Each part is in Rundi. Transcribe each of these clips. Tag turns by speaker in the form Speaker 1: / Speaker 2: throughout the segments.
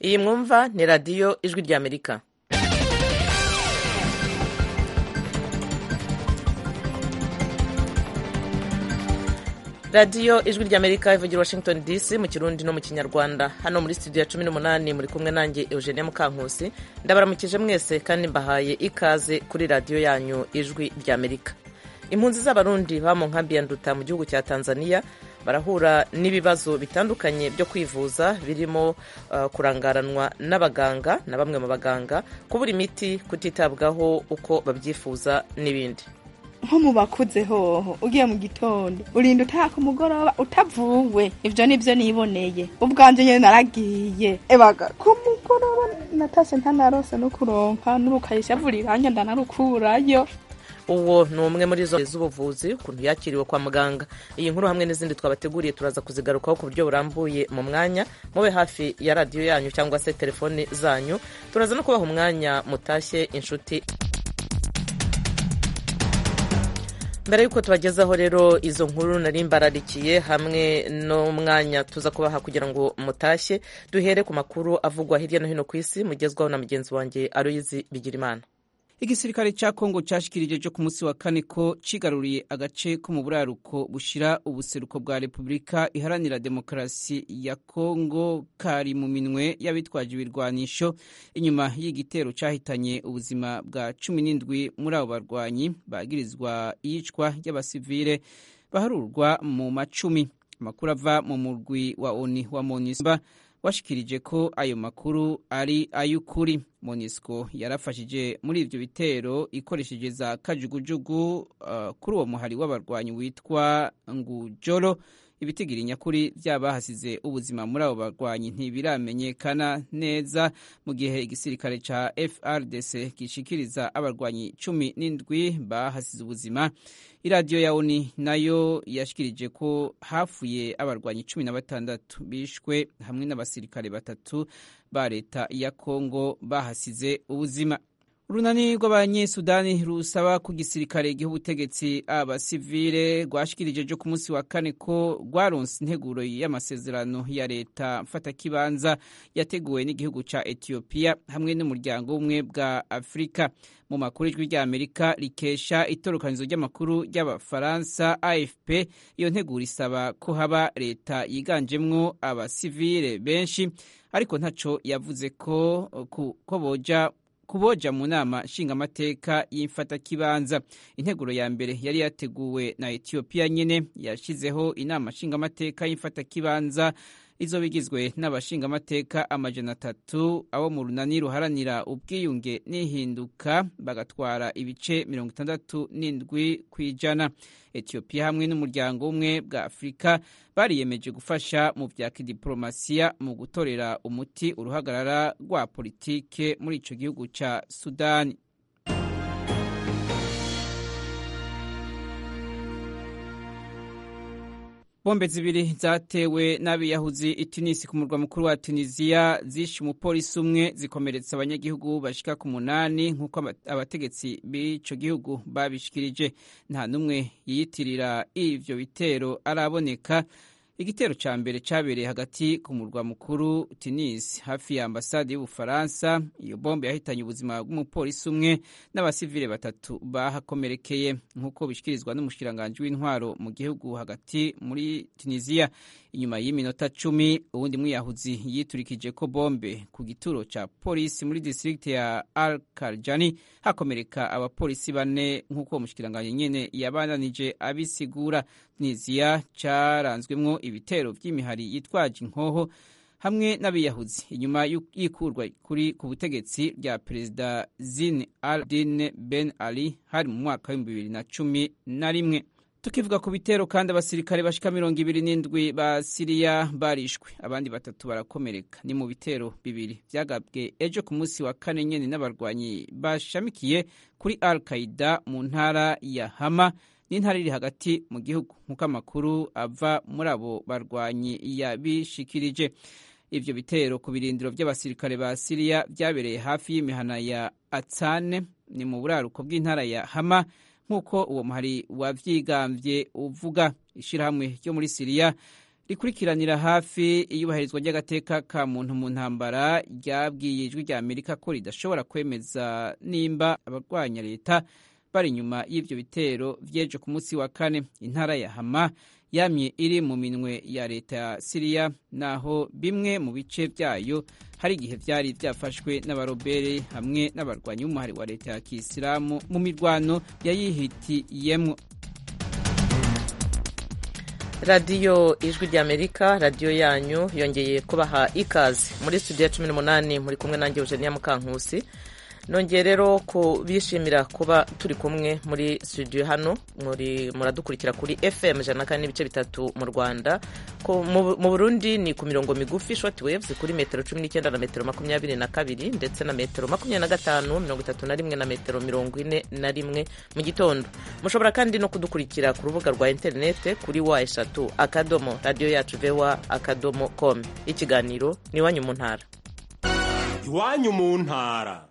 Speaker 1: iyi mwumva ni radiyo ijwi ry'Amerika. radiyo ijwi ry'Amerika ivugira Washington DC mu kirundi no mu kinyarwanda. Hano muri studio ya 18 muri kumwe nanjye Eugenie Mukankusi. Ndabaramukije mwese kandi mbahaye ikaze kuri radiyo yanyu ijwi ry'Amerika. Impunzi z'abarundi ba mu nkambi ya Nduta mu gihugu cya Tanzania barahura n'ibibazo bitandukanye byo kwivuza birimo kurangaranwa n'abaganga na bamwe mu baganga, kubura imiti, kutitabwaho uko babyifuza n'ibindi.
Speaker 2: Nko mu bakuze hoho ugiye mu gitondo urinda utaka umugoroba utavuwe. Ivyo nivyo niboneye ubwanje nyene naragiye ebaga ku mugoroba natase ntanarose no kuronka n'urukayisha vuriranya ndanarukurayo.
Speaker 1: Uwo ni umwe muri zo z'ubuvuzi ukuntu yakiriwe kwa muganga. Iyi nkuru hamwe n'izindi twabateguriye turaza kuzigarukaho ku buryo burambuye mu mwanya. Mube hafi ya radiyo yanyu cyangwa se telefoni zanyu, turaza no kubaha umwanya mutashye inshuti. Mbere yuko tubagezaho rero izo nkuru nari mbararikiye hamwe no mwanya tuza kubaha kugira ngo mutashye, duhere ku makuru avugwa hirya no hino ku isi mugezwaho na mugenzi wanjye Aloyizi Bigirimana.
Speaker 3: Igisirikare ca Kongo cashikirije jo ku munsi wa kane ko cigaruriye agace ko mu buraruko bushira ubuseruko bwa Repubulika Iharanira Demokarasi ya Kongo kari mu minwe y'abitwaje ibirwanisho inyuma y'igitero cahitanye ubuzima bwa 17 muri abo barwanyi bagirizwa iyicwa ry'abasivile baharurwa mu macumi. Amakuru ava mu murwi wa ONU wa MONUSCO washikirije ko ayo makuru ari ay'ukuri. MONUSCO yarafashije muri ivyo bitero ikoresheje za kajugujugu kuri uwo muhari w'abarwanyi witwa Ngujoro. Ibitigiri nyakuri vy'abahasize ubuzima muri abo barwanyi ntibiramenyekana neza, mu gihe igisirikare ca FRDC gishikiriza abarwanyi 17 bahasize ubuzima. Iradiyo ya ONU nayo yashikirije ko hafuye abarwanyi 16 bishwe hamwe n'abasirikare 3 ba leta ya Kongo bahasize ubuzima. Urunani rw'abanyesudani rusaba ku gisirikare giha ubutegetsi abasivile rwashikirije jo ku munsi wa kane ko rwaronse integuro y'amasezerano ya leta mfatakibanza yateguwe n'igihugu ca Ethiopia hamwe n'umuryango umwe bwa Afrika. Mu makuru y'ijwi ry'Amerika rikesha itorokanizo ry'amakuru ry'abafaransa AFP, iyo nteguro isaba ko haba leta yiganjemwo abasivile benshi, ariko ntaco yavuze ko kuboja mu nama nshingamateka y'imfatakibanza. Integuro ya mbere yari yateguwe na Ethiopia nyene yashizeho inama nshingamateka y'imfatakibanza izobigizwe n'abashingamateka 300 abo mu runani ruharanira ubwiyunge n'ihinduka bagatwara ibice 67 kw'ijana. Ethiopia hamwe n'umuryango umwe bwa Afrika bariyemeje gufasha mu vya kidiplomasiya mu gutorera umuti uruhagarara rwa politike muri ico gihugu ca Sudani. Bombe zibiri zatewe n'abiyahuzi i Tunisi ku murwa mukuru wa Tunisia zishe umupolisi umwe zikomeretsa abanyagihugu bashika ku 8 nk'uko abategetsi b'ico gihugu babishikirije. Nta numwe yiyitirira ivyo bitero araboneka. Igitero ca mbere cabereye hagati ku murwa mukuru Tunis hafi ya ambasade y'Ubufaransa. Iyo bombe yahitanye ubuzima bw'umupolisi umwe n'abasivile 3 bahakomerekeye nk'uko bishikirizwa n'umushikiranganje w'intwaro mu gihugu hagati muri Tunisia. Inyuma y'iminota 10 uwundi mwiyahuzi yiturikije ko bombe ku gituro ca polisi muri district ya Al-Karjani hakomereka abapolisi 4 nk'uko umushikiranganje nyene yabananije abisigura. Tunisia caranzwemwo ibitero vy'imihari yitwaje inkoho hamwe n'abiyahuzi inyuma y'ikurwa ku butegetsi bya Perezida Zine al-Din Ben Ali hari mu mwaka wa 2011. Tukivuga ku bitero kandi abasirikare bashika 27 ba Syria barishwe, abandi 3 barakomereka. Ni mu bitero bibiri vyagabwe ejo ku munsi wa kane nyene n'abarwanyi bashamikiye kuri Al-Qaeda mu ntara ya Hama n'intara iri hagati mu gihugu nk'uko amakuru ava muri abo barwanyi yabishikirije. Ivyo bitero ku birindiro by'abasirikare ba Syria vyabereye hafi y'imihana ya Atsane ni mu buraruko bw'intara ya Hama nk'uko uwo muhari wavyigambye uvuga. Ishirahamwe ryo muri Syria rikurikiranira hafi iyubahirizwa ry'agateka ka muntu mu ntambara ryabwiye ijwi rya Amerika ko ridashobora kwemeza nimba abarwanya leta bari inyuma y'ivyo bitero vyejo ku munsi wa kane. Intara ya Hama yamye iri mu minwe ya leta ya Syria, naho bimwe mu bice vyayo hari igihe vyari vyafashwe n'abarobere hamwe n'abarwanyi b'umuhari wa leta ya Kisilamu mu mirwano yayihitiyemwo.
Speaker 1: radiyo ijwi ry'Amerika, radiyo yanyu yongeye kubaha ikaze muri studio ya 18 muri kumwe nanjye Eugenia Mukankusi. Nongeye rero kubishimira kuba turi kumwe muri studio hano, muradukurikira kuri FM 104.3 mu Rwanda, mu Burundi ni ku mirongo migufi short waves kuri metero 19 na metero 22 ndetse na metero 25, 31 na metero 41 mu gitondo. Mushobora kandi no kudukurikira ku rubuga rwa internet kuri wa3.radio.com. Ikiganiro ni Iwanyu mu ntara.
Speaker 4: Iwanyu mu ntara.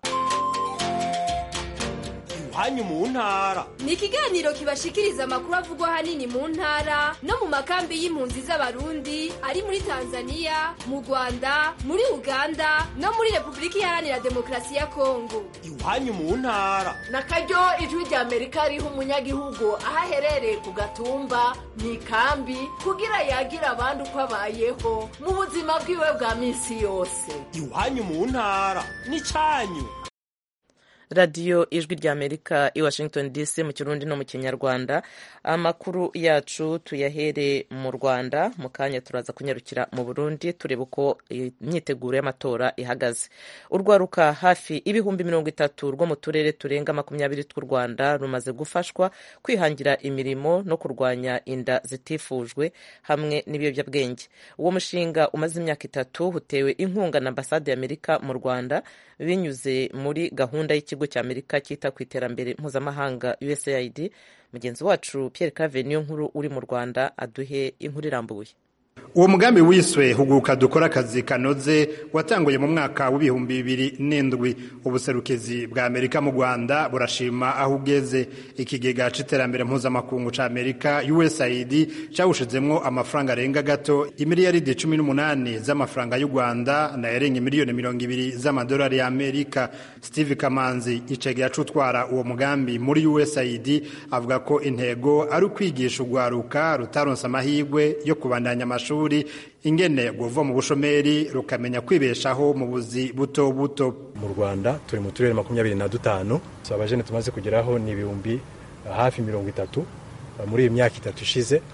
Speaker 4: Iwanyu mu ntara
Speaker 5: ni ikiganiro kibashikiriza amakuru avugwa hanini mu ntara no mu makambi y'impunzi z'abarundi ari muri Tanzania, mu Rwanda, muri Uganda no muri Republika Iharanira Demokarasi ya Kongo.
Speaker 4: Iwanyu mu ntara
Speaker 6: nakaryo ijwi rya Amerika riha umunyagihugu aho aherereye ku gatumba mu ikambi kugira yagira abandi uko abayeho mu buzima bwiwe bwa minsi yose.
Speaker 4: Iwanyu mu ntara ni cyanyu.
Speaker 1: radiyo ijwi ry'Amerika i Washington DC mu Kirundi no mu Kinyarwanda. Amakuru yacu tuyahere mu Rwanda, mu kanya turaza kunyarukira mu Burundi tureba uko imyiteguro y'amatora ihagaze. Urwaruka hafi ibihumbi 30 rwo mu turere turenga 20 tw'u Rwanda rumaze gufashwa kwihangira imirimo no kurwanya inda zitifujwe hamwe n'ibiyobyabwenge. Uwo mushinga umaze imyaka 3 utewe inkunga na Ambasade y'Amerika mu Rwanda binyuze muri gahunda y'ikigo cy'Amerika cyita ku iterambere mpuzamahanga USAID. Mugenzi wacu Pierre Claver Niyonkuru uri mu Rwanda aduhe inkuru irambuye.
Speaker 7: Uwo mugambi wiswe huguka dukora akazi kanoze watanguye mu mwaka w'ibihumbi 2007. Ubuserukezi bwa Amerika mu Rwanda burashima aho ugeze. Ikigega c'iterambere mpuzamakungu ca Amerika USAID cawushizemwo amafaranga arenga gato imiliyaridi 18 z'amafaranga y'u Rwanda na yarenga miliyoni 20 z'amadolari ya Amerika. Steve Kamanzi icegera c'utwara uwo mugambi muri USAID avuga ko intego ari ukwigisha urwaruka rutaronse amahirwe yo kubandanya amashuri ingene guva mu bushomeri rukamenya kwibeshaho mu buzi buto buto.
Speaker 8: Mu Rwanda turi mu turere 25, abajene tumaze kugeraho ni ibihumbi hafi 30. Muri imyaka 3 ishize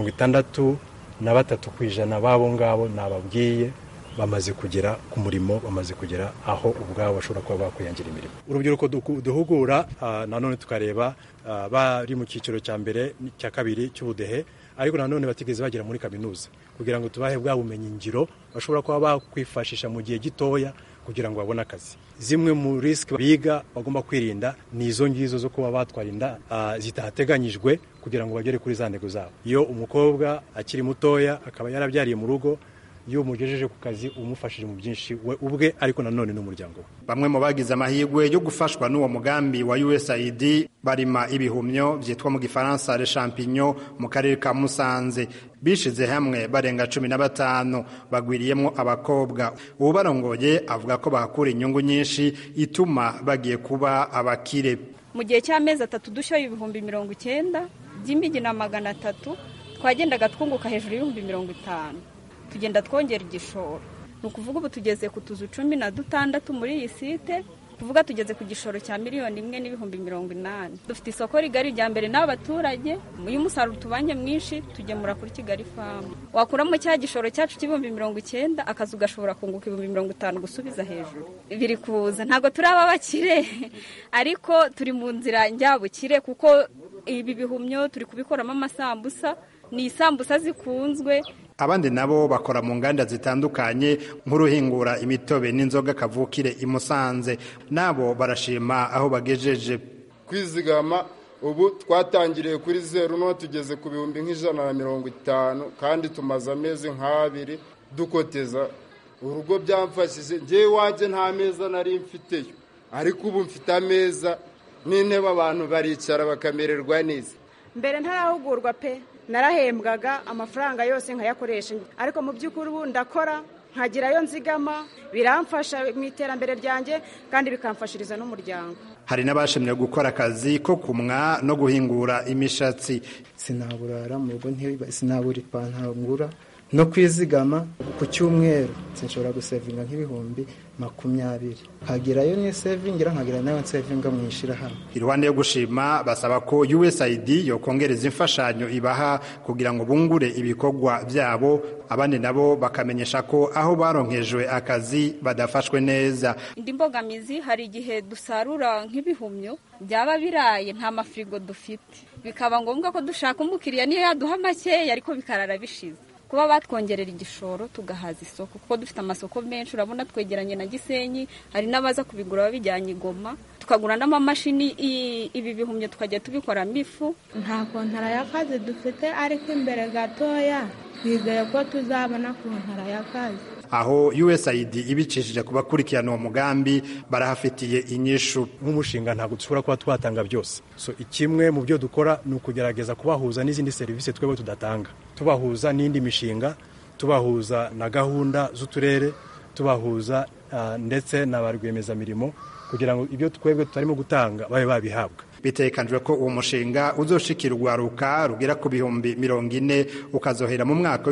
Speaker 8: 63% babo ngabo nababwiye bamaze kugera ku murimo, bamaze kugera aho ubwabo bashobora kuba bakwiyangira imirimo. Urubyiruko duhugura nanone tukareba bari mu cyiciro cya mbere cya kabiri cy'ubudehe, ariko nanone batigeze bagera muri kaminuza kugira ngo tubahe bwa bumenyi ngiro bashobora kuba bakwifashisha mu gihe gitoya kugira ngo babone akazi. Zimwe mu risk biga bagomba kwirinda ni izo ngizo zo kuba batwara inda zitateganyijwe kugira ngo bagere kuri za ntego zabo. Iyo umukobwa akiri mutoya akaba yarabyariye mu rugo, iyo umugejeje ku kazi umufashije mu byinshi we ubwe ariko nanone n'umuryango we.
Speaker 7: Bamwe mu bagize amahirwe yo gufashwa n'uwo mugambi wa USAID barima ibihumyo byitwa mu Gifaransa les champignons mu karere ka Musanze. Bishize hamwe barenga 15 bagwiriyemo abakobwa. Ubu barongoye avuga ko bakura inyungu nyinshi ituma bagiye kuba abakire.
Speaker 9: Mu gihe cy'amezi 3 dushoye ibihumbi 90 by'imigi na 300 twagendaga twunguka hejuru y'ibihumbi 50. Tugenda twongera igishoro. Nukuvuga ubu tugeze ku tuzu 16 muri iyi site, kuvuga tugeze ku gishoro cya 1,080,000. Dufite isoko rigari rya mbere n'abaturage, uyu musaruro tubanye mwinshi tugemura kuri Kigali Farm. Wakuramo cya gishoro cyacu cy'ibihumbi 90 akazu gashobora kunguka ibihumbi 50 gusubiza hejuru. Biri kuza ntago turaba bakire ariko turi mu nzira njyabukire kuko ibi bihumyo turi kubikoramo amasambusa, ni isambusa zikunzwe.
Speaker 7: Abandi nabo bakora mu nganda zitandukanye nk'uruhingura imitobe n'inzoga kavukire imusanze. Nabo barashima aho bagejeje.
Speaker 10: Kwizigama ubu twatangiriye kuri 0 no tugeze ku bihumbi 150 kandi tumaze amezi nk'abiri dukoteza. Urugo byamfashije ngiye waje nta meza nari mfiteyo, ariko ubu mfite ameza n'intebe abantu baricara bakamererwa neza.
Speaker 11: Mbere ntarahugurwa pe narahembwaga amafaranga yose nkayakoresha, ariko mu by'ukuri ubu ndakora nkagirayo nzigama, biramfasha mu iterambere ryanjye kandi bikamfashiriza n'umuryango.
Speaker 7: Hari n'abashimye gukora akazi ko kumwa no guhingura imishatsi.
Speaker 12: Sinaburara mu rugo, sinabura ipantaro ngura no kwizigama. Ku cyumweru sinshobora gusevinga nk'ibihumbi 20, nkagerayo ni sevingira, nkagira nayo sevinga mwishira hamwe.
Speaker 7: Iruhande yo gushima, basaba ko USAID yokongereza imfashanyo ibaha kugira ngo bungure ibikorwa byabo, abandi nabo bakamenyesha ko aho baronkejwe akazi badafashwe neza.
Speaker 9: Indi mbogamizi, hari igihe dusarura nk'ibihumyo byaba biraye, nta mafrigo dufite, bikaba ngombwa ko dushaka umukiriya niyo yaduha makeya ariko bikarara bishize. Kuba batwongerera igishoro tugahaza isoko, kuko dufite amasoko menshi, urabona twegeranye na Gisenyi, hari n'abaza kubigura babijyanye Goma, tukagura n'amamashini, ibi bihumyo tukajya tubikoramo ifu.
Speaker 13: Nta kontara y'akazi dufite, ariko imbere gatoya twizeye ko tuzabona kontara y'akazi.
Speaker 7: Aho USAID ibicishije kubakurikirana uwo mugambi barahafitiye inyishu.
Speaker 8: Nk'umushinga ntabwo dushobora kuba twatanga byose, so ikimwe mu byo dukora ni ukugerageza kubahuza n'izindi serivisi twebwe tudatanga, tubahuza n'indi mishinga, tubahuza na gahunda z'uturere, tubahuza ndetse na ba rwiyemezamirimo, kugira ngo ibyo twebwe tutarimo gutanga babe babihabwa.
Speaker 7: Bitekanijwe ko uwo mushinga uzoshikira urwaruka rugera ku 40,000 ukazohera mu mwaka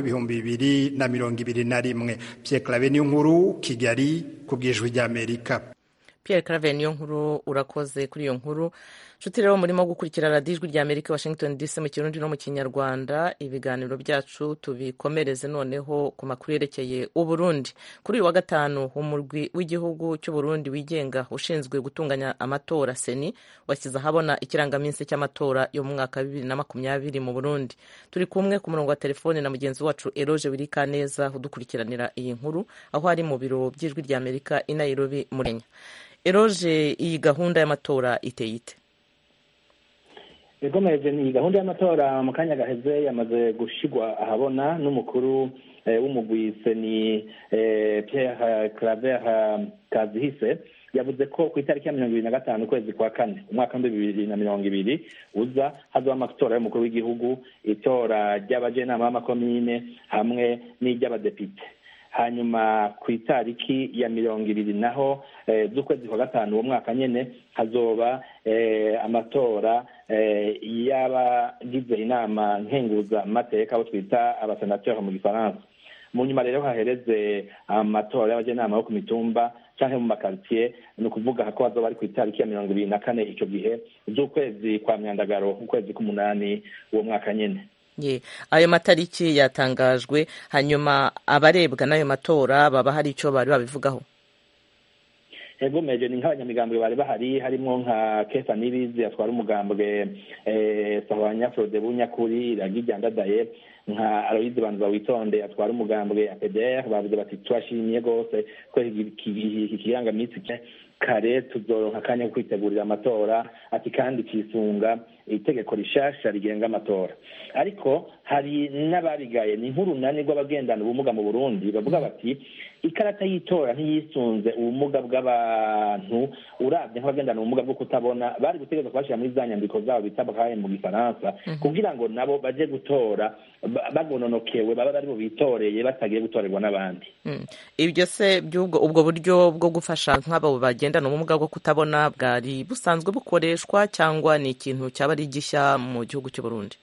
Speaker 7: w'2021. Pierre Claver Niyonkuru, Kigali, ku bw'Ijwi ry'Amerika.
Speaker 1: Pierre Claver Niyonkuru, urakoze kuri iyo nkuru. Nshuti rero murimo gukurikira radiyo Ijwi ry'Amerika Washington DC mu Kirundi no mu Kinyarwanda. Ibiganiro byacu tubikomereze noneho ku makuru yerekeye Uburundi. Kuri uyu wa gatanu, umurwi w'igihugu cy'u Burundi wigenga ushinzwe gutunganya amatora Seni washyize ahabona ikirangaminsi cy'amatora yo mu mwaka 2020 mu Burundi. Turi kumwe ku murongo wa telefone na mugenzi wacu Eroge Wirikaneza udukurikiranira iyi nkuru aho ari mu biro by'Ijwi ry'Amerika i Nairobi mu Kenya. Eroge, iyi gahunda y'amatora iteye ite?
Speaker 14: Egomeje, ni gahunda y'amatora mu kanya gaheze yamaze gushigwa ahabona n'umukuru w'umugwi Seni Pierre Claver Kazihise. Yavuze ko ku itariki ya 25 ukwezi kwa kane umwaka 2020 uza hazoba amatora y'umukuru w'igihugu, itora ry'abajenama b'amakomine hamwe n'iry'abadepite. Hanyuma ku itariki ya 20 naho z'ukwezi kwa gatanu uwo mwaka nyene hazoba amatora y'abagize inama nkenguza amateka abo twita abasenateri mu Gifaransa. Mu nyuma rero hahereze amatora y'abajenama bo ku mitumba canke mu makartier, ni ukuvuga ko hazoba ari ku itariki ya 24 ico gihe z'ukwezi kwa Myandagaro, ukwezi k'umunani uwo mwaka nyene.
Speaker 1: Ayo matariki yatangajwe, hanyuma abarebwa n'ayo matora baba hari icyo bari babivugaho?
Speaker 14: Ego meje, ni nk'abanyamigambwe bari bahari, harimo nka Kefa Nibizi atwara umugambwe Sahwanya Frode Bunyakuri Ragijyandadaye, nka Aloyize Banza Witonde atwara umugambwe APDR. Bavuze bati twashimiye gose ko iki kirangaminsi kare tuzoronka akanya ko kwitegurira amatora, ati kandi kisunga itegeko rishasha rigenga amatora. Ariko hari n'abarigaye, ni nk'urunani rw'abagendana ubumuga mu Burundi, bavuga bati ikarata y'itora ntiyisunze ubumuga bw'abantu, uravye nk'abagendana ubumuga bwo kutabona bari gutegeka kubashira muri za nyandiko zabo bita bakaye mu Gifaransa, kugira ngo nabo baje gutora bagononokewe, baba bari bo bitoreye batagiye gutorerwa n'abandi.
Speaker 1: Ibyo se ubwo buryo bwo gufasha nk'abo bagendana ubumuga bwo kutabona bwari busanzwe bukoreshwa cyangwa ni ikintu cyaba ari gishya mu gihugu cy'u Burundi?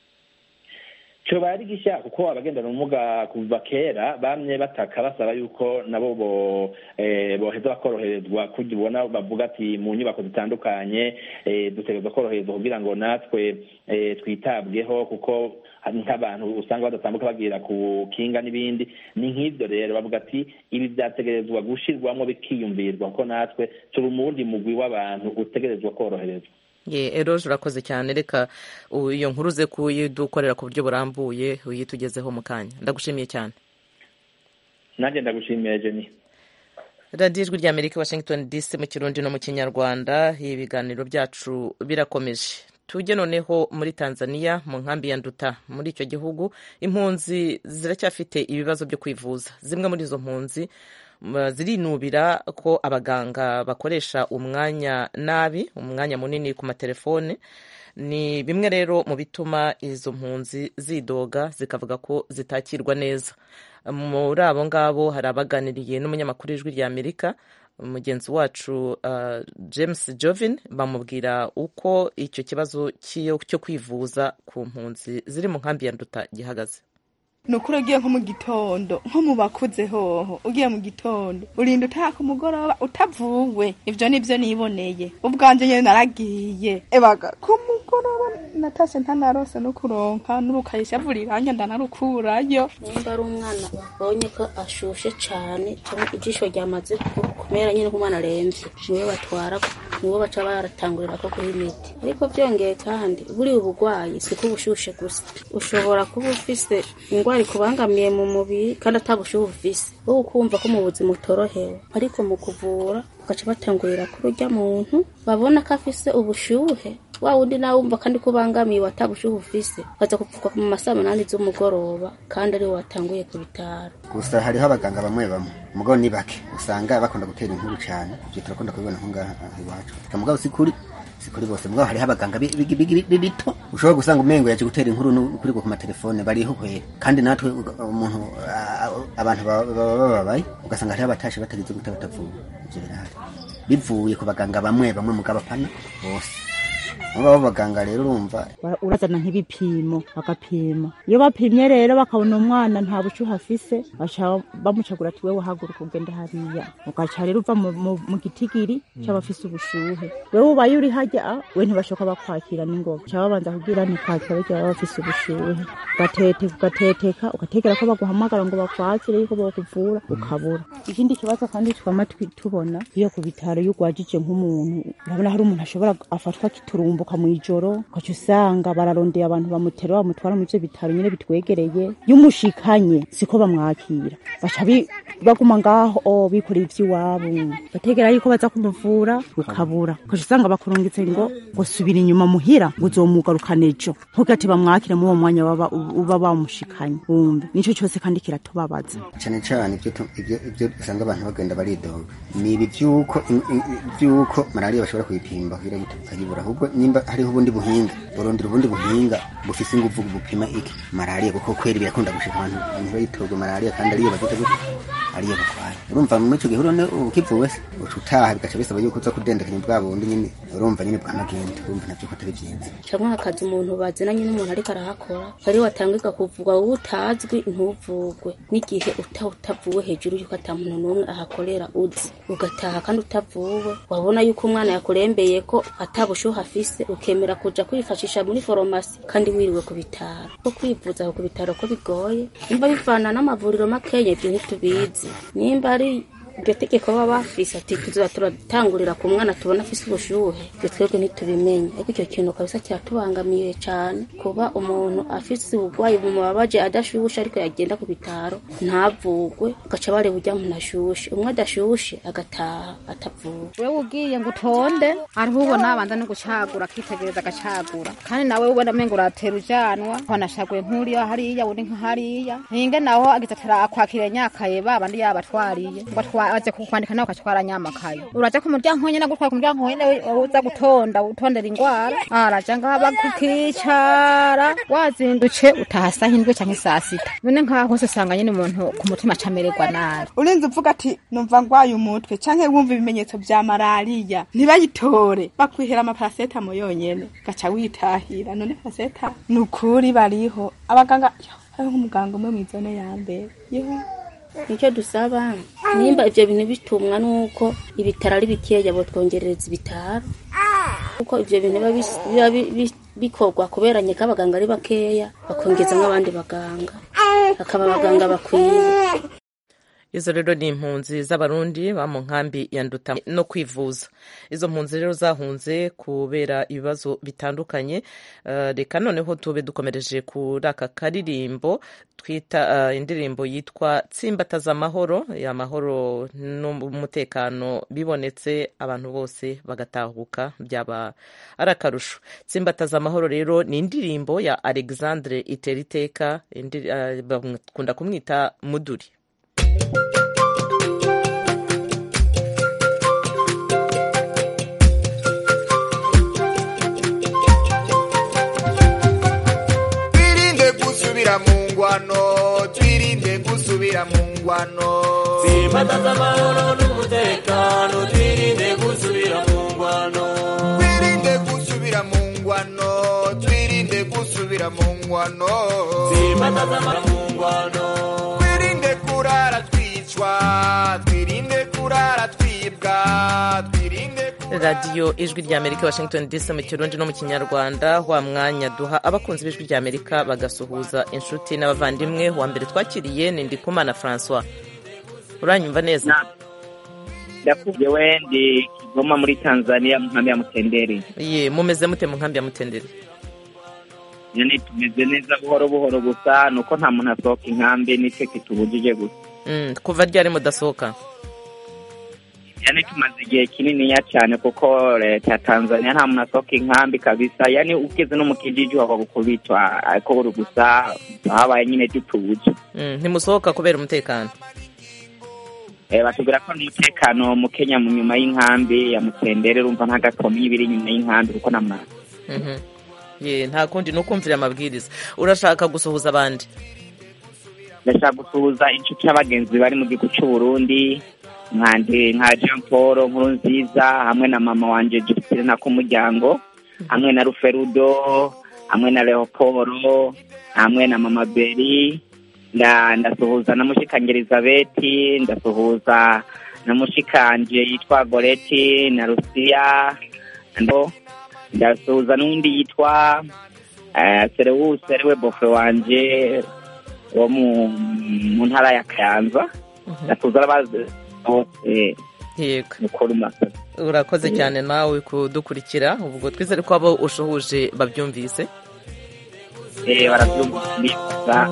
Speaker 14: Cyo bari gishya kuko abagendana ubumuga kuva kera bamye bataka basaba yuko nabo boheza bakoroherezwa, kugira ubona bavuga ati mu nyubako zitandukanye dutegerezwa koroherezwa kugira ngo natwe twitabweho, kuko nk'abantu usanga badatambuka bagira ku kinga n'ibindi. Ni nk'ibyo rero bavuga ati ibi byategerezwa gushirwamo bikiyumvirwa ko natwe turi umundi mugwi w'abantu utegerezwa koroherezwa.
Speaker 1: Eroje, urakoze cyane. Reka iyo nkuru ze kuyidukorera ku buryo burambuye uyitugezeho mu kanya. Ndagushimiye cyane.
Speaker 14: Nanjye ndagushimiye Jenny.
Speaker 1: radiyo ijwi ry'Amerika Washington DC mu Kirundi no mu Kinyarwanda. Ibiganiro byacu birakomeje. Tujye noneho muri Tanzania mu nkambi ya Nduta. Muri icyo gihugu impunzi ziracyafite ibibazo byo kwivuza. Zimwe muri izo mpunzi zirinubira ko abaganga bakoresha umwanya munini ku matelefone, ni bimwe rero mu bituma izo mpunzi zidoga zikavuga ko zitakirwa neza. Muri abo ngabo hari abaganiriye n'umunyamakuru w'Ijwi ry'Amerika mugenzi wacu James Jovin, bamubwira uko icyo kibazo cyo kwivuza ku mpunzi ziri mu nkambi ya Nduta gihagaze.
Speaker 2: Nukuri ugiye nko mu gitondo nko mu bakuze hoho ugiye mu gitondo urinda utaka umugoroba utavuwe. Ivyo nivyo niboneye ubwanje nyene naragiye ebaga ku mugoroba natase ntanarose no kuronka n'urukayisha vuriranya ndanarukurayo.
Speaker 15: Nimba ari umwana babonye ko ashushe cane cyangwa ijisho ryamaze kumera nyine nk'umwana aremvye niwe batwara niwe baca baratangurira ko kuri imiti. Ariko byongeye kandi buri ubugwayi siko ubushushe gusa ushobora kuba ufise ingwara kubangamiye mu mubiri kandi atabushuhe ufise wowe ukumva ko mu buzima utorohewe, ariko mu kuvura ugaca batangurira kuri urya muntu babona ko afise ubushuhe wa wundi nawe wumva kandi kubangamiye watabushuhe ufise baza kupfuka mu masaha 8 z'umugoroba kandi ari watanguye ku bitaro.
Speaker 16: Gusa hariho abaganga bamwe umugabo ni bake usanga bakunda gutera inkuru cyane, ibyo turakunda kubibona nko ngaha iwacu. Kamugabo sikuri bose mugabo hariho abaganga bito ushobora gusanga umengo yaje gutera inkuru kuri ku matelefone bariho kwera, kandi natwe umuntu abantu bababaye ugasanga hariho abatashe batagize gutavuga. Ibyo birahari bivuye ku baganga bamwe mugabo pana bose. Abo baganga rero urumva
Speaker 17: urazana nk'ibipimo bagapima, iyo bapimye rero bakabona umwana nta bushuhe afise baca bamucagura ati wewe haguruka ugende hariya, ugaca rero uva mu gitigiri cy'abafise ubushuhe. Wewe ubaye uri hajya we ntibashoka bakwakira n'ingoga, baca babanza kubwira ni kwakira bajya bafise ubushuhe ugateteka ugategera ko baguhamagara ngo bakwakire yuko bakuvura ukabura. Ikindi kibazo kandi twama tubona iyo ku bitaro y'ugwajije nk'umuntu urabona hari umuntu ashobora afatwa kiturumbuka mu ijoro ugaca usanga bararondeye abantu bamutera bamutwara mu ivyo bitaro nyine bitwegereye, y'umushikanye siko bamwakira baca baguma ngaho bikoreye ivy'iwabo bategera yuko baza kumuvura ukabura, ugaca usanga bakurungitse ngo subira inyuma muhira uzomugarukana ejo ntugati bamwakire mu uwo mwanya uba bamushikanye. Wumve nico cyose kandi kiratubabaza
Speaker 16: cyane cyane ibyo usanga abantu bagenda baridoga ni ibi byuko malaria bashobora kuyipimba kugira ngo tukayibura, ahubwo nimba hariho ubundi buhinga borondera ubundi buhinga bufise ingufu bupima iki malaria, kuko kweri birakunda gushika abantu bayitoga malaria kandi ariyo bagita gute ariyo bakwaye. Urumva mu cyo gihuro ne ukivuwe ucutaha bigaca bisaba yuko uza kudendekanya bwa bundi nyine urumva nyine bwanagenda urumva nabyo katari byiza.
Speaker 15: Cyangwa hakaza umuntu bazina nyine umuntu ariko arahakora ari watangika kuvugwa utazwi ntuvugwe n'igihe utavuwe hejuru yuko atamuntu n'umwe ahakorera uzi ugataha kandi utavuwe wabona yuko umwana yakurembeye ko atabushuha afise ukemera kuja kwifashisha muri farumasi kandi wiriwe ku bitaro. Ko kwivuza ku bitaro ko bigoye nimba bivana n'amavuriro makenya ibyo ntitubizi, nimba ari iryo tegeko baba bafise ati tuzoba turatangurira ku mwana tubona afise ubushuhe ibyo twebwe ntitubimenye. Ariko icyo kintu kabisa kiratubangamiye cyane kuba umuntu afise ubugwayi bumubabaje adashushe ariko yagenda ku bitaro ntavugwe agaca bare burya umuntu ashushe umwe adashushe agataha atavuwe.
Speaker 18: Wewe ugiye ngo utonde ariho ubona abanza no gucagura akitegereza agacagura kandi nawe ubona mengo uratera ujanwa wanashaguye nk'uriya hariya uri nk'hariya ninge naho agize atarakwakira nyakaye babandi yabatwariye aje kukwandika nawe ukatwara nyamakaye uraje ku muryango nyene gutwara ku muryango nyene uza utondera ingwara araje ngaba kukicara wazinduce utahasa hindwe canke saa sita none nkaho hose usanga nyene umuntu ku mutima camererwa nabi.
Speaker 2: Urinze uvuga ati numva ngwaye umutwe canke wumva ibimenyetso vya malaria ntibayitore bakwihera amaparaseta mu yonyene gaca witahira. None paraseta nukuri bariho abaganga hariho umuganga umwe mw'izone ya mbere
Speaker 15: nicyo dusaba nimba ivyo bintu bitumwa nuko ibitaro ari bikeya botwongerereza ibitaro, kuko ivyo bintu biba bikorwa kubera nyeka abaganga ari bakeya bakongeza nk'abandi baganga akaba abaganga bakwiye.
Speaker 1: Izo rero ni impunzi z'abarundi ba mu nkambi ya Nduta no kwivuza. Izo mpunzi rero zahunze kubera ibibazo bitandukanye. Reka noneho tube dukomereje kuri aka karirimbo twita indirimbo yitwa Tsimbataza amahoro, amahoro n'umutekano bibonetse abantu bose bagatahuka byaba arakarusho. Tsimbataza amahoro rero ni indirimbo ya Alexandre Iteriteka bakunda kumwita Muduri.
Speaker 19: ngwano twirinde gusubira mu ngwano
Speaker 4: tsimbataza amahoro n'umutekano twirinde gusubira mu ngwano
Speaker 19: twirinde gusubira mu ngwano twirinde gusubira mu ngwano
Speaker 4: tsimbataza amahoro mu ngwano
Speaker 19: twirinde kurara twicwa twirinde kurara twibwa twirinde
Speaker 1: radiyo ijwi ry'amerika washington dc mu kirundi no mu kinyarwanda wa mwanya duha abakunzi b'ijwi ry'amerika bagasuhuza inshuti n'abavandimwe. wa mbere twakiriye ni Ndikumana François. uranyumva neza?
Speaker 20: ndakubye wendi Kigoma muri Tanzania mu nkambi ya Mutenderi.
Speaker 1: Mumeze mute mu nkambi ya Mutenderi?
Speaker 20: Yani tumeze neza buhoro buhoro, gusa nuko nta muntu asohoka inkambi, nicyo kitubujije gusa.
Speaker 1: Kuva ryari mudasohoka?
Speaker 20: Yani tumaze igihe kininiya cyane, kuko leta ya Tanzania nta muntu asohoka inkambi kabisa. Yani ugeze no mu kijiji wako gukubitwa, ariko buri gusa habaye nyine tutuje.
Speaker 1: Ntimusohoka kubera umutekano?
Speaker 20: Batubwira ko umutekano mu Kenya mu nyuma y'inkambi ya Mutendere, urumva nta gakomyi ibiri inyuma y'inkambi kuko namara.
Speaker 1: Nta kundi ni ukumvira amabwiriza. urashaka gusuhuza abandi?
Speaker 20: Ndashaka gusuhuza inshuti y'abagenzi bari mu gihugu cy'u Burundi, nka Jean Paul Nkurunziza hamwe na mama wanje Justina Kumuryango, hamwe na Ruferudo, hamwe na Leopoldo, hamwe na mama Beri. Ndasuhuza na mushikanje Elizabeth, ndasuhuza na mushikanje yitwa Goreti na Rusia, ndasuhuza n'undi yitwa Serewus ariwe bofre wanje wo mu ntara ya Kayanza. Ndasuhuza abazi
Speaker 1: urakoze cyane nawe kudukurikira. ubwo twizere ko abo ushuhuje babyumvise.
Speaker 20: barabyumvise.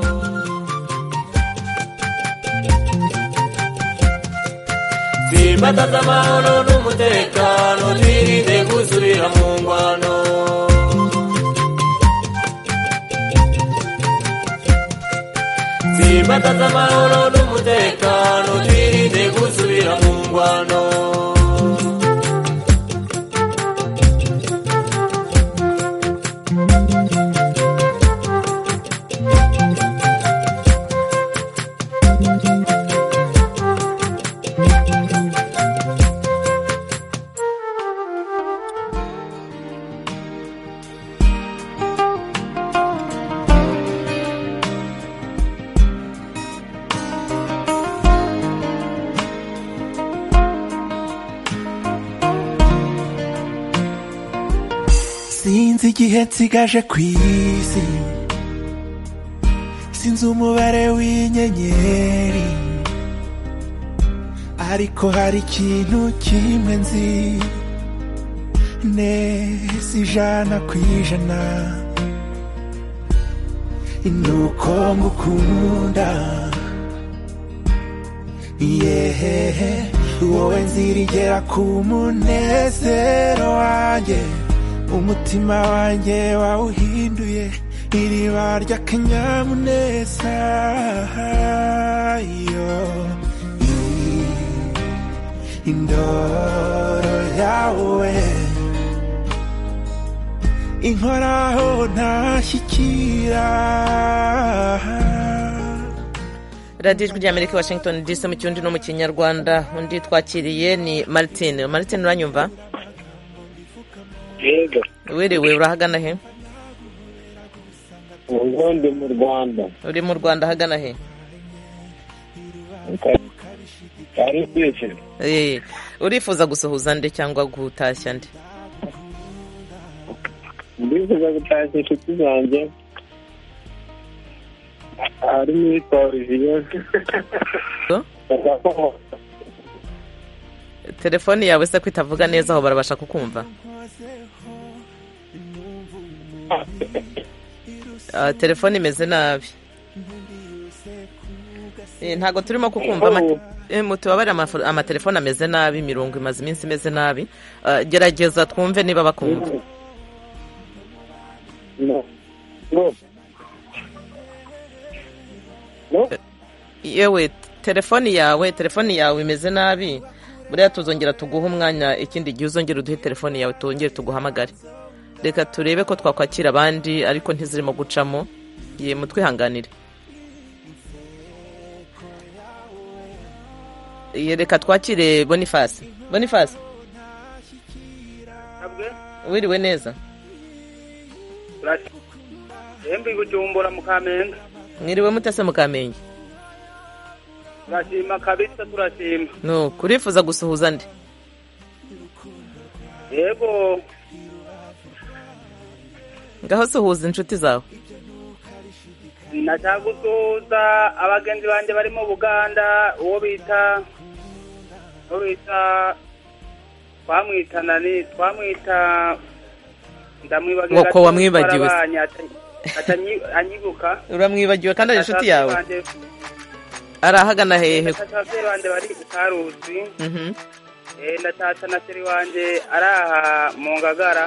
Speaker 4: tsimbataza amahoro n'umutekano twirinde gusubira mu ngwano tsimbataza amahoro n'umutekano twirinde gusubira mu ngwano
Speaker 21: sinzi igihe nsigaje ku isi, sinzi umubare w'inyenyeri, ariko hari ikintu kimwe nzi neza 100%, nuko ngukunda. wowe nzirigera ku munezero wanjye, umutima wanjye wawuhinduye iriba ry'akanyamuneza. indoro yawe inkoraho ntashyikira.
Speaker 1: radiyo ijwi ry'amerika washington dc mu kirundi no mu kinyarwanda. undi twakiriye ni Martine. Martine, uranyumva?
Speaker 22: yego.
Speaker 1: Wiriwe, urahagana he?
Speaker 22: Ndi mu Rwanda.
Speaker 1: Uri mu Rwanda hagana he? Urifuza gusuhuza nde cyangwa gutashya nde?
Speaker 22: Ndifuza gutashya inshuti zanjye, harimo iyitwa Olivier.
Speaker 1: telefoni yawe se ko itavuga neza aho barabasha kukumva? telefoni imeze nabi, ntago turimo kukumva. mutubabare, amatelefoni ameze nabi, imirongo imaze iminsi imeze nabi. gerageza twumve niba bakumva. yewe telefoni yawe imeze nabi, buriya tuzongera tuguha umwanya ikindi gihe uzongera uduhe telefoni yawe tongere tuguhamagare. reka turebe ko twakwakira abandi ariko ntizirimo gucamo. mutwihanganire. reka twakire Boniface. Wiriwe neza?
Speaker 3: Embi Bujumbura mu Kamenge.
Speaker 1: Mwiriwe mutase mu Kamenge?
Speaker 3: Turashima kabisa turashima.
Speaker 1: No, kurifuza gusuhuza ndi?
Speaker 3: Yego.
Speaker 1: Ngaho suhuza inshuti zawe.
Speaker 3: Nacagusuhuza abagenzi banje bari mu Buganda, uwo bita twamwita ndamwibagiye
Speaker 1: wako wamwibagiwe
Speaker 3: anyibuka
Speaker 1: uramwibagiwe kandi ari inshuti yawe arahagana hehe
Speaker 3: abavyeyi banje bari Karusi ndatata na seri wanje araha mu Ngagara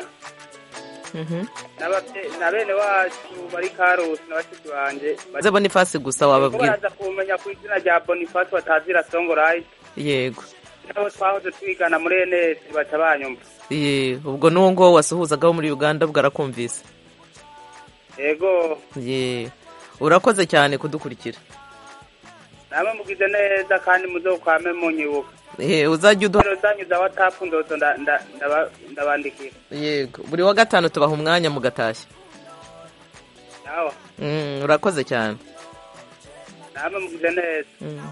Speaker 3: na bene wacu bari Karusi na bashiki banje
Speaker 1: baze Boniface gusa wababwira
Speaker 3: baraza kumenya ku izina rya Boniface batazira Songorai
Speaker 1: yego
Speaker 3: nabo twahoze twigana muri NS baca banyumva
Speaker 1: ubwo nuwo ngo wasuhuzagaho muri Uganda bwarakumvise
Speaker 3: yego
Speaker 1: urakoze cyane kudukurikira
Speaker 3: namwe mugize neza kandi muzokwame munyibuka
Speaker 1: uzajya
Speaker 3: uzanyuza WhatsApp ndozo ndabandikira
Speaker 1: yego buri wa gatanu tubaha umwanya mu gatashya
Speaker 3: yawa
Speaker 1: urakoze cyane
Speaker 3: namwe mugize neza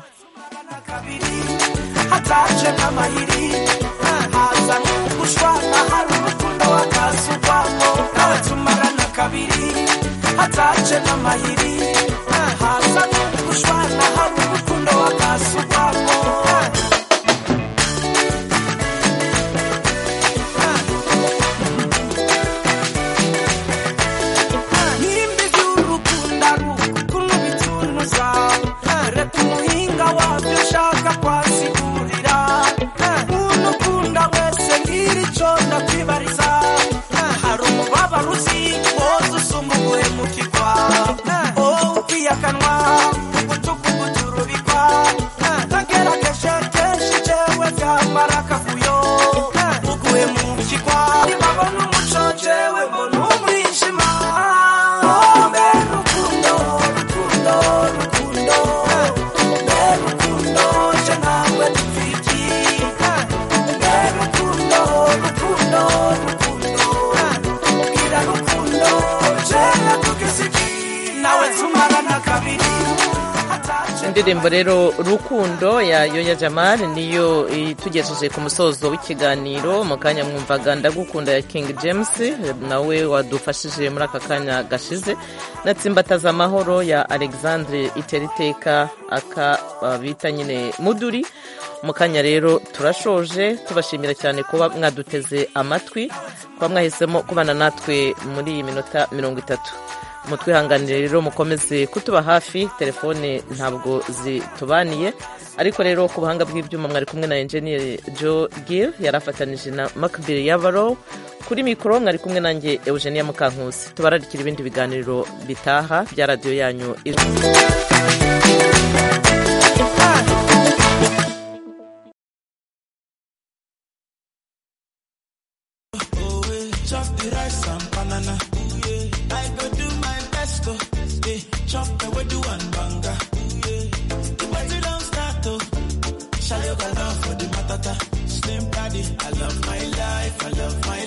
Speaker 21: hataje n'amahiri haza gushwana hari urukundo wakasubwamo nawe tumarana kabiri hataje n'amahiri haza gushwana hari urukundo wakasubwamo nimbi by'urukunda rukundo bitunuza reka umuhinga wabyo ushaka kwasigurira umuntu ukunda wese ngirico ndakwibariza hari umubabaro uzi woza usumba uguhemukirwa ukiyakanwa ugutukuguturubikwa nagerageje kenshi jewe byamara akavuyo uguhemukirwa babona umuco jewe mbona umwijima
Speaker 1: indirimbo rero rukundo ya Yoya Jamal niyo itugejeje ku musozo w'ikiganiro mu kanya mwumvaga ndagukunda ya King James nawe wadufashije muri aka kanya gashize natsimbataza amahoro ya Alexandre Iteriteka aka bita nyine Muduri mu kanya rero turashoje tubashimira cyane kuba mwaduteze amatwi kuba mwahisemo kubana natwe muri iyi minota 30 mutwihanganire rero mukomeze kutuba hafi telefone ntabwo zitubaniye ariko rero ku buhanga bw'ibyuma mwari kumwe na engineer Joe Gill yarafatanije na Macbill Yavaro kuri mikoro mwari kumwe nanjye Eugenia Mukankusi tubararikira ibindi biganiro bitaha bya radio yanyu
Speaker 21: Chop the rice and banana.